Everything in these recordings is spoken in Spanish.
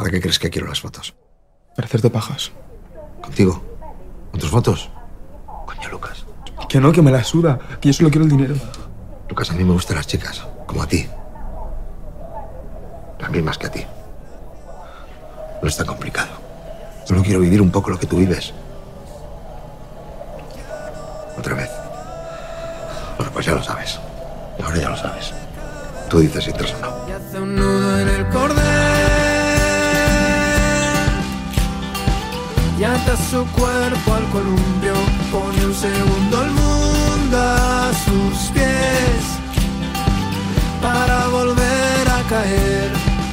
¿Para qué crees que quiero las fotos? Para hacerte pajas. ¿Contigo? ¿Con tus fotos? Coño, Lucas. Que no, que me la suda. Que yo solo quiero el dinero. Lucas, a mí me gustan las chicas, como a ti. A mí más que a ti. No es tan complicado. Solo quiero vivir un poco lo que tú vives. Otra vez. Bueno, pues ya lo sabes. Ahora ya lo sabes. Tú dices si entras o no. Y hace un nudo en el cordel y ata su cuerpo al columpio. Pone un segundo el mundo a sus pies para volver a caer.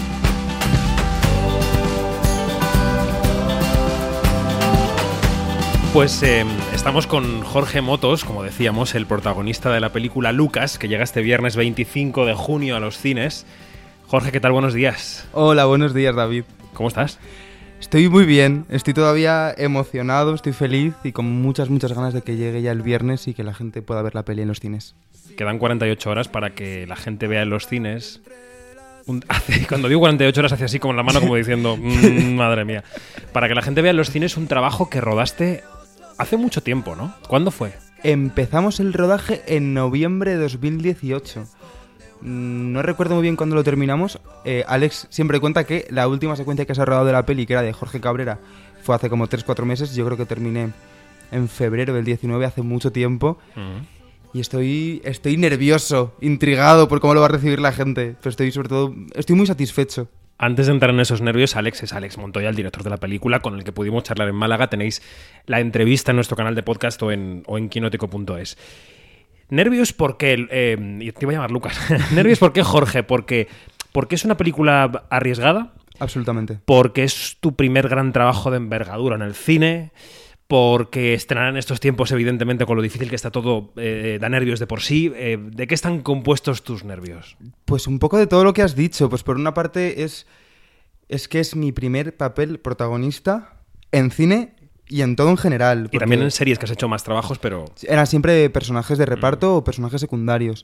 Pues estamos con Jorge Motos, como decíamos, el protagonista de la película Lucas, que llega este viernes 25 de junio a los cines. Jorge, ¿qué tal? Buenos días. Hola, buenos días, David. ¿Cómo estás? Estoy muy bien, estoy todavía emocionado, estoy feliz y con muchas ganas de que llegue ya el viernes y que la gente pueda ver la peli en los cines. Quedan 48 horas para que la gente vea en los cines. Cuando digo 48 horas hace así como en la mano como diciendo, madre mía. Para que la gente vea en los cines un trabajo que rodaste hace mucho tiempo, ¿no? ¿Cuándo fue? Empezamos el rodaje en noviembre de 2018. No recuerdo muy bien cuándo lo terminamos. Alex siempre cuenta que la última secuencia que se ha rodado de la peli, que era de Jorge Cabrera, fue hace como 3-4 meses. Yo creo que terminé en febrero del 19, hace mucho tiempo. Y estoy nervioso, intrigado por cómo lo va a recibir la gente. Pero estoy muy satisfecho. Antes de entrar en esos nervios, Alex es Alex Montoya, el director de la película, con el que pudimos charlar en Málaga. Tenéis la entrevista en nuestro canal de podcast o en quinótico.es. ¿Nervios por qué? Te iba a llamar Lucas. ¿Nervios por qué, Jorge? Porque es una película arriesgada. Absolutamente. Porque es tu primer gran trabajo de envergadura en el cine. Porque estrenar en estos tiempos, evidentemente, con lo difícil que está todo, da nervios de por sí. ¿De qué están compuestos tus nervios? Pues un poco de todo lo que has dicho. Pues por una parte es que es mi primer papel protagonista en cine y en todo en general. Y también en series, que has hecho más trabajos, pero... Eran siempre personajes de reparto o personajes secundarios.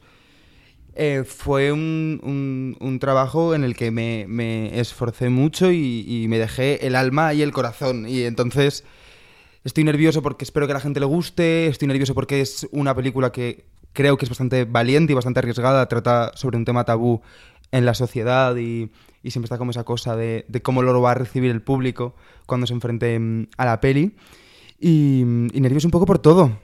Fue un trabajo en el que me esforcé mucho y me dejé el alma y el corazón. Y entonces... Estoy nervioso porque espero que a la gente le guste, estoy nervioso porque es una película que creo que es bastante valiente y bastante arriesgada, trata sobre un tema tabú en la sociedad y siempre está como esa cosa de cómo lo va a recibir el público cuando se enfrente a la peli. Y nervioso un poco por todo.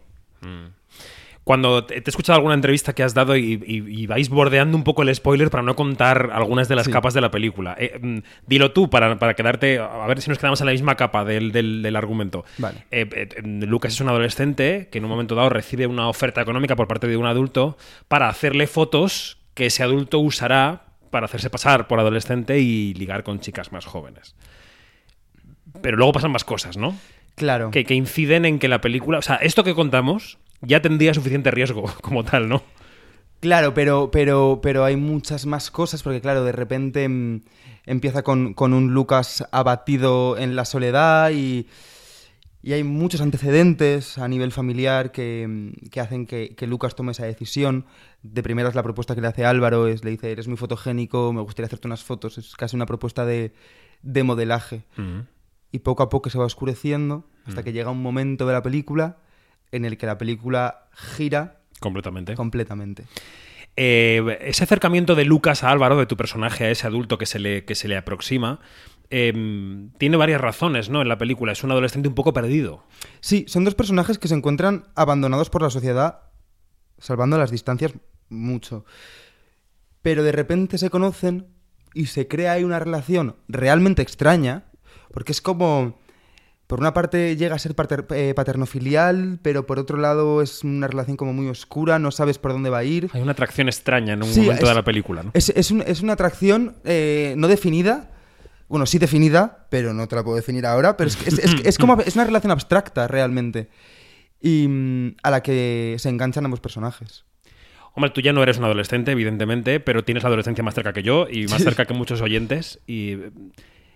Cuando te he escuchado alguna entrevista que has dado y vais bordeando un poco el spoiler para no contar algunas de las capas de la película. Dilo tú para quedarte... A ver si nos quedamos en la misma capa del argumento. Vale. Lucas es un adolescente que en un momento dado recibe una oferta económica por parte de un adulto para hacerle fotos que ese adulto usará para hacerse pasar por adolescente y ligar con chicas más jóvenes. Pero luego pasan más cosas, ¿no? Claro. Que inciden en que la película... O sea, esto que contamos... ya tendría suficiente riesgo como tal, ¿no? Claro, pero hay muchas más cosas, porque claro, de repente empieza con un Lucas abatido en la soledad y hay muchos antecedentes a nivel familiar que hacen que Lucas tome esa decisión. De primeras la propuesta que le hace Álvaro le dice, eres muy fotogénico, me gustaría hacerte unas fotos. Es casi una propuesta de modelaje. Y poco a poco se va oscureciendo hasta que llega un momento de la película en el que la película gira completamente. Ese acercamiento de Lucas a Álvaro, de tu personaje, a ese adulto que se le aproxima, tiene varias razones, ¿no? En la película es un adolescente un poco perdido. Sí, son dos personajes que se encuentran abandonados por la sociedad, salvando las distancias mucho. Pero de repente se conocen y se crea ahí una relación realmente extraña, porque es como... Por una parte llega a ser paternofilial, pero por otro lado es una relación como muy oscura, no sabes por dónde va a ir. Hay una atracción extraña en un momento de la película, ¿no? Es una atracción no definida, bueno, sí definida, pero no te la puedo definir ahora, pero es una relación abstracta realmente, y a la que se enganchan ambos personajes. Hombre, tú ya no eres un adolescente, evidentemente, pero tienes la adolescencia más cerca que yo y más cerca que muchos oyentes. Y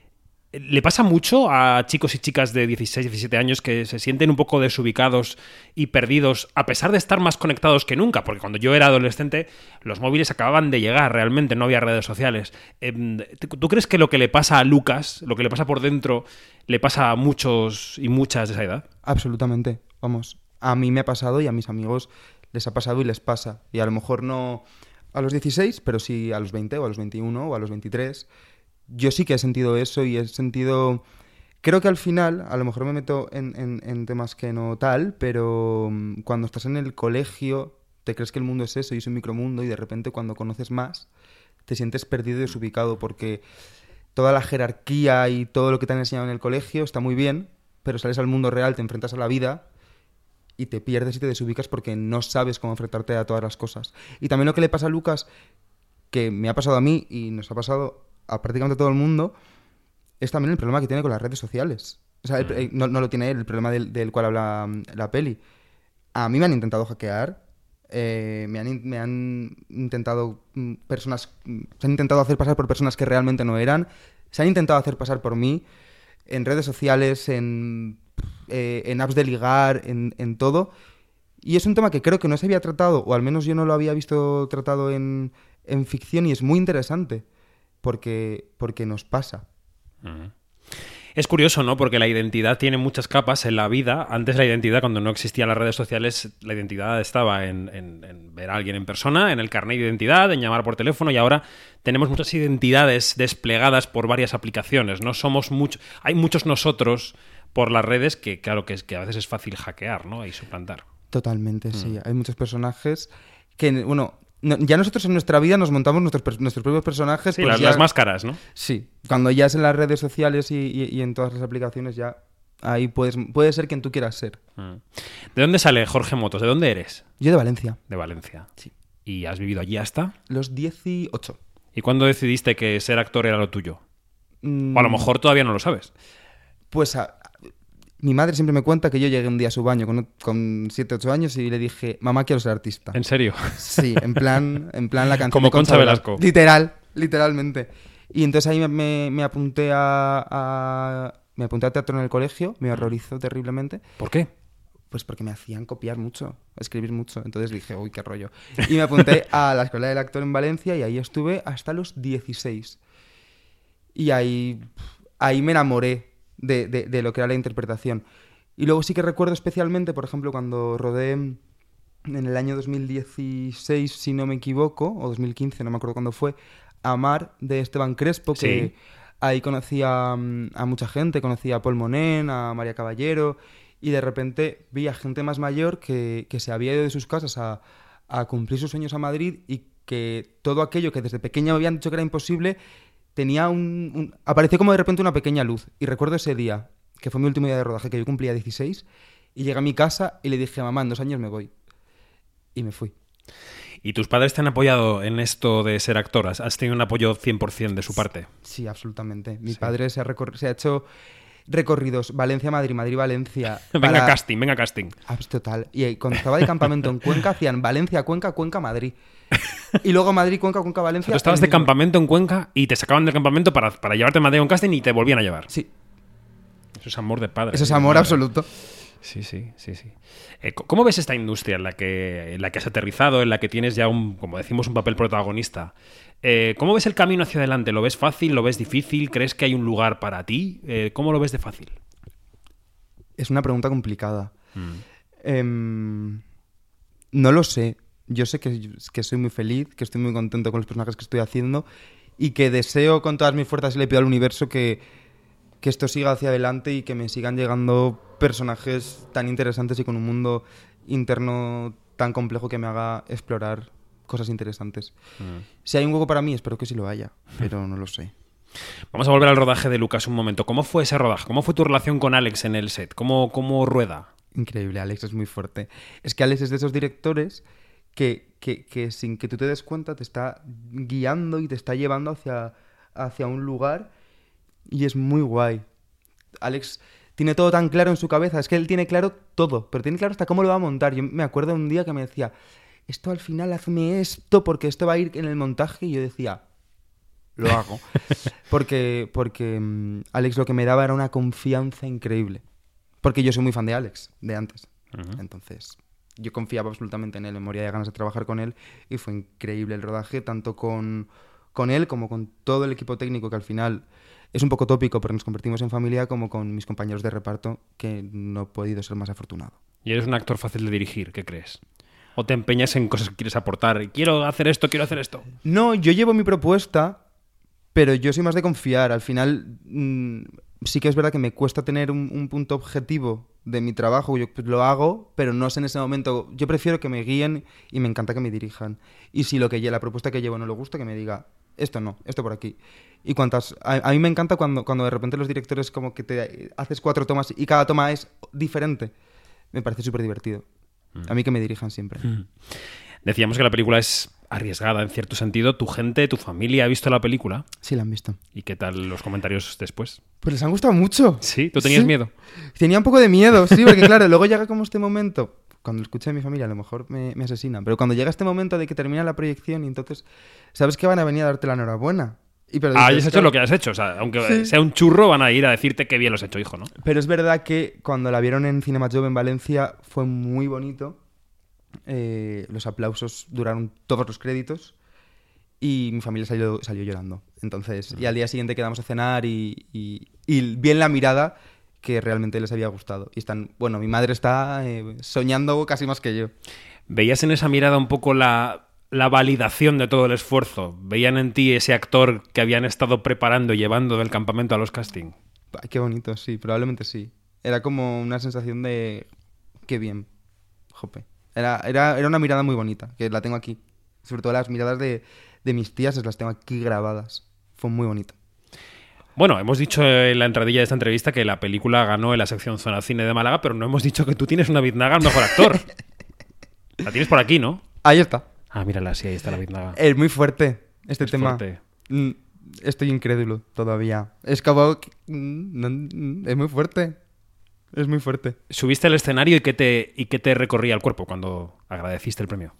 ¿Le pasa mucho a chicos y chicas de 16, 17 años que se sienten un poco desubicados y perdidos, a pesar de estar más conectados que nunca? Porque cuando yo era adolescente, los móviles acababan de llegar realmente, no había redes sociales. ¿Tú crees que lo que le pasa a Lucas, lo que le pasa por dentro, le pasa a muchos y muchas de esa edad? Absolutamente. Vamos, a mí me ha pasado y a mis amigos les ha pasado y les pasa. Y a lo mejor no a los 16, pero sí a los 20 o a los 21 o a los 23. Yo sí que he sentido eso y he sentido... Creo que al final, a lo mejor me meto en temas que no tal, pero cuando estás en el colegio te crees que el mundo es eso y es un micromundo y de repente cuando conoces más te sientes perdido y desubicado porque toda la jerarquía y todo lo que te han enseñado en el colegio está muy bien, pero sales al mundo real, te enfrentas a la vida y te pierdes y te desubicas porque no sabes cómo enfrentarte a todas las cosas. Y también lo que le pasa a Lucas, que me ha pasado a mí y nos ha pasado a prácticamente todo el mundo, es también el problema que tiene con las redes sociales. O sea, no lo tiene él, el problema del cual habla la peli. A mí me han intentado hackear, me han intentado personas, se han intentado hacer pasar por personas que realmente no eran, se han intentado hacer pasar por mí en redes sociales, en apps de ligar, en todo. Y es un tema que creo que no se había tratado, o al menos yo no lo había visto tratado en ficción, y es muy interesante. Porque nos pasa. Es curioso, ¿no? Porque la identidad tiene muchas capas en la vida. Antes la identidad, cuando no existían las redes sociales, la identidad estaba en ver a alguien en persona, en el carnet de identidad, en llamar por teléfono, y ahora tenemos muchas identidades desplegadas por varias aplicaciones, ¿no? Hay muchos nosotros por las redes que, claro, que a veces es fácil hackear, ¿no? Y suplantar. Totalmente, sí. Hay muchos personajes que, bueno... No, ya nosotros en nuestra vida nos montamos nuestros propios personajes. Sí, pues las máscaras, ¿no? Sí, cuando ya es en las redes sociales y en todas las aplicaciones, ya ahí puedes ser quien tú quieras ser. ¿De dónde sale Jorge Motos? ¿De dónde eres? Yo de Valencia. De Valencia. Sí. ¿Y has vivido allí hasta? Los 18. ¿Y cuándo decidiste que ser actor era lo tuyo? O a lo mejor todavía no lo sabes. Pues mi madre siempre me cuenta que yo llegué un día a su baño con 7, 8 años y le dije, mamá, quiero ser artista. ¿En serio? Sí, en plan la canción como de Concha Velasco. Literalmente. Y entonces ahí me apunté a teatro en el colegio, me horrorizó terriblemente. ¿Por qué? Pues porque me hacían copiar mucho, escribir mucho. Entonces dije, uy, qué rollo. Y me apunté a la Escuela del Actor en Valencia y ahí estuve hasta los 16. Y ahí me enamoré de lo que era la interpretación. Y luego sí que recuerdo especialmente, por ejemplo, cuando rodé en el año 2016, si no me equivoco, o 2015, no me acuerdo cuándo fue, Amar, de Esteban Crespo, que sí. Ahí conocí a mucha gente, conocí a Paul Monen, a María Caballero, y de repente vi a gente más mayor que se había ido de sus casas a cumplir sus sueños a Madrid, y que todo aquello que desde pequeña me habían dicho que era imposible tenía apareció como de repente una pequeña luz. Y recuerdo ese día, que fue mi último día de rodaje, que yo cumplía 16, y llegué a mi casa y le dije a mamá, en 2 años me voy. Y me fui. ¿Y tus padres te han apoyado en esto de ser actoras? ¿Has tenido un apoyo 100% de su parte? Sí, absolutamente. Mi padre se ha hecho recorridos Valencia-Madrid, Madrid-Valencia. Venga casting. Total. Y cuando estaba de campamento en Cuenca, hacían Valencia-Cuenca, Cuenca-Madrid. Y luego Madrid-Cuenca, Cuenca-Valencia. Tú estabas de campamento en Cuenca y te sacaban del campamento para llevarte a Madrid a un casting y te volvían a llevar. Sí. Eso es amor de padre. Eso es amor absoluto. Sí. ¿Cómo ves esta industria en la que has aterrizado, en la que tienes ya como decimos, un papel protagonista? ¿Cómo ves el camino hacia adelante? ¿Lo ves fácil? ¿Lo ves difícil? ¿Crees que hay un lugar para ti? ¿Cómo lo ves de fácil? Es una pregunta complicada. No lo sé. Yo sé que soy muy feliz, que estoy muy contento con los personajes que estoy haciendo y que deseo con todas mis fuerzas y le pido al universo que esto siga hacia adelante y que me sigan llegando personajes tan interesantes y con un mundo interno tan complejo que me haga explorar cosas interesantes. Si hay un hueco para mí, espero que sí lo haya, pero no lo sé. Vamos a volver al rodaje de Lucas un momento. ¿Cómo fue ese rodaje? ¿Cómo fue tu relación con Alex en el set? ¿Cómo rueda? Increíble, Alex es muy fuerte. Es que Alex es de esos directores que sin que tú te des cuenta te está guiando y te está llevando hacia un lugar y es muy guay. Alex tiene todo tan claro en su cabeza, es que él tiene claro todo, pero tiene claro hasta cómo lo va a montar. Yo me acuerdo un día que me decía, esto al final hazme esto porque esto va a ir en el montaje, y yo decía, lo hago. Porque Alex lo que me daba era una confianza increíble. Porque yo soy muy fan de Alex, de antes. Entonces, yo confiaba absolutamente en él, me moría de ganas de trabajar con él y fue increíble el rodaje, tanto con él como con todo el equipo técnico, que al final es un poco tópico porque nos convertimos en familia, como con mis compañeros de reparto, que no he podido ser más afortunado. ¿Y eres un actor fácil de dirigir? ¿Qué crees? ¿O te empeñas en cosas que quieres aportar? Quiero hacer esto, quiero hacer esto. No, yo llevo mi propuesta, pero yo soy más de confiar. Al final, sí que es verdad que me cuesta tener un punto objetivo de mi trabajo. Yo lo hago, pero no sé en ese momento. Yo prefiero que me guíen y me encanta que me dirijan. Y si la propuesta que llevo no le gusta, que me diga, esto no, esto por aquí. Y a mí me encanta cuando de repente los directores como que te haces 4 tomas y cada toma es diferente. Me parece súper divertido. A mí que me dirijan siempre. Decíamos que la película es arriesgada en cierto sentido. ¿Tu gente, tu familia ha visto la película? Sí, la han visto. ¿Y qué tal los comentarios después? Pues les han gustado mucho. ¿Sí? ¿Tú tenías miedo? Tenía un poco de miedo, sí, porque claro, luego llega como este momento, cuando lo escuché de mi familia a lo mejor me asesinan, pero cuando llega este momento de que termina la proyección y entonces sabes que van a venir a darte la enhorabuena. Hayas hecho lo que has hecho. O sea, aunque sea un churro, van a ir a decirte qué bien lo has hecho, hijo, ¿no? Pero es verdad que cuando la vieron en Cinema Job en Valencia fue muy bonito. Los aplausos duraron todos los créditos y mi familia salió llorando. Entonces, y al día siguiente quedamos a cenar y vi en la mirada que realmente les había gustado. Y mi madre está soñando casi más que yo. ¿Veías en esa mirada un poco la validación de todo el esfuerzo? ¿Veían en ti ese actor que habían estado preparando y llevando del campamento a los castings? Ay, qué bonito, sí, probablemente sí. Era como una sensación de... qué bien, jope. Era una mirada muy bonita, que la tengo aquí. Sobre todo las miradas de mis tías, las tengo aquí grabadas. Fue muy bonito. Bueno, hemos dicho en la entradilla de esta entrevista que la película ganó en la sección Zona Cine de Málaga, pero no hemos dicho que tú tienes una biznaga al mejor actor. La tienes por aquí, ¿no? Ahí está. Ah, mírala, sí, ahí está la biznaga. Es muy fuerte este tema. Fuerte. Estoy incrédulo todavía. Es como... es muy fuerte. Es muy fuerte. ¿Subiste al escenario y qué te recorría el cuerpo cuando agradeciste el premio?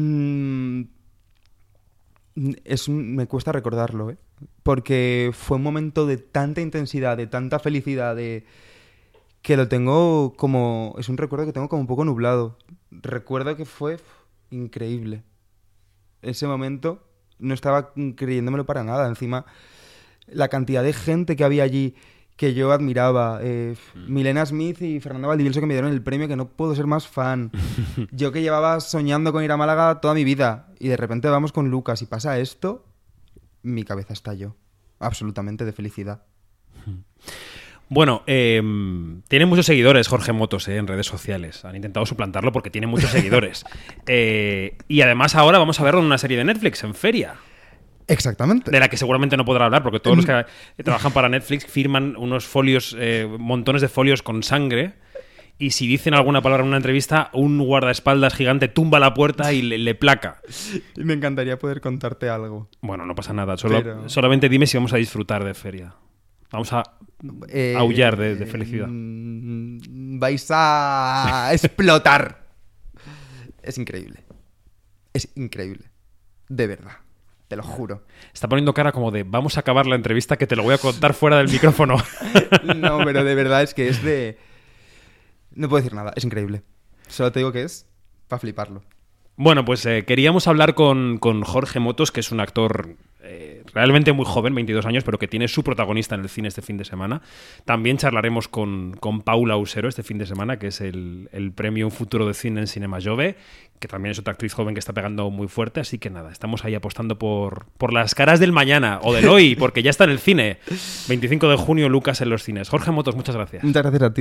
Me cuesta recordarlo, ¿eh? Porque fue un momento de tanta intensidad, de tanta felicidad, que lo tengo como... Es un recuerdo que tengo como un poco nublado. Recuerdo que fue increíble. Ese momento no estaba creyéndomelo para nada. Encima, la cantidad de gente que había allí que yo admiraba. Milena Smith y Fernando Valdivielso, que me dieron el premio, que no puedo ser más fan. Yo que llevaba soñando con ir a Málaga toda mi vida y de repente vamos con Lucas y pasa esto, mi cabeza estalló absolutamente de felicidad. Bueno, tiene muchos seguidores Jorge Motos en redes sociales. Han intentado suplantarlo porque tiene muchos seguidores. Y además ahora vamos a verlo en una serie de Netflix, en Feria. Exactamente. De la que seguramente no podrá hablar, porque todos los que trabajan para Netflix firman unos folios, montones de folios con sangre, y si dicen alguna palabra en una entrevista, un guardaespaldas gigante tumba la puerta y le placa. Y me encantaría poder contarte algo. Bueno, no pasa nada. Solamente dime si vamos a disfrutar de Feria. Vamos a aullar de felicidad. Vais a explotar. Es increíble. Es increíble. De verdad. Te lo juro. Está poniendo cara como de vamos a acabar la entrevista que te lo voy a contar fuera del micrófono. No, pero de verdad es que es de... No puedo decir nada, es increíble. Solo te digo que es para fliparlo. Bueno, pues queríamos hablar con Jorge Motos, que es un actor realmente muy joven, 22 años, pero que tiene su protagonista en el cine este fin de semana. También charlaremos con Paula Usero este fin de semana, que es el premio Un Futuro de Cine en Cinema Jove, que también es otra actriz joven que está pegando muy fuerte. Así que nada, estamos ahí apostando por las caras del mañana o del hoy, porque ya está en el cine. 25 de junio, Lucas en los cines. Jorge Motos, muchas gracias. Muchas gracias a ti.